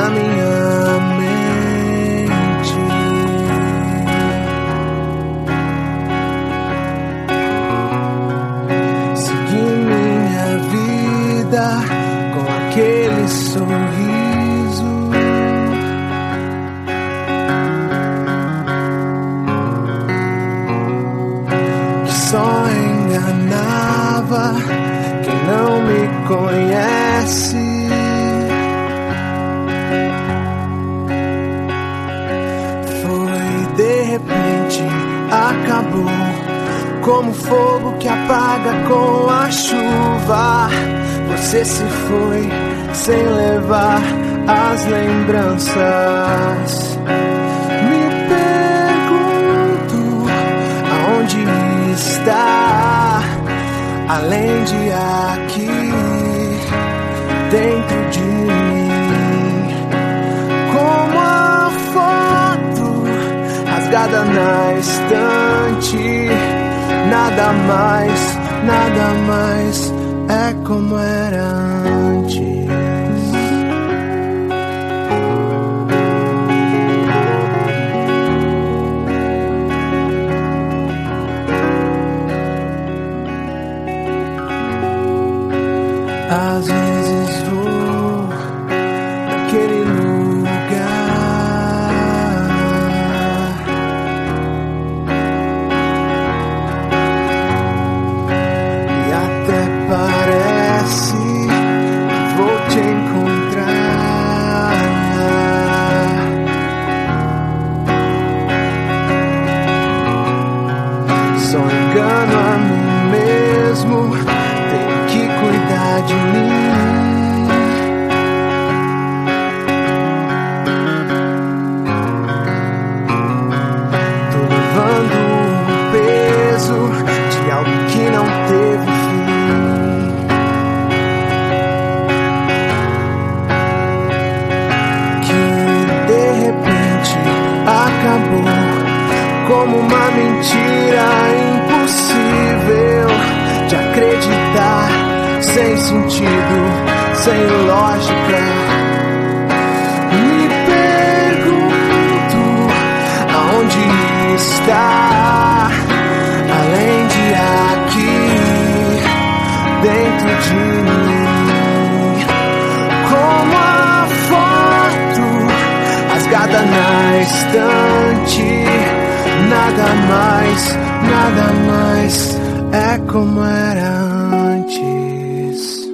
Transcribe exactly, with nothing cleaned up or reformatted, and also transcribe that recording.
na minha mente. Segui minha vida com aquele sorriso. Que só enganava quem não me conhece. De repente acabou, como fogo que apaga com a chuva. Você se foi sem levar as lembranças. Me pergunto aonde está, além de aqui dentro de mim. Como a foto rasgada na estante, nada mais, nada mais é como era antes. Às vezes vou naquele lugar e até parece que vou te encontrar. Só engano a mim mesmo, tenho que cuidar de mim. Tô levando um peso de algo que não teve fim. Que de repente acabou, como uma mentira impossível de acreditar, sem sentido, sem lógica. Me pergunto aonde está, além de aqui dentro de mim. Como a foto rasgada na estante, nada mais, nada mais é como era antes.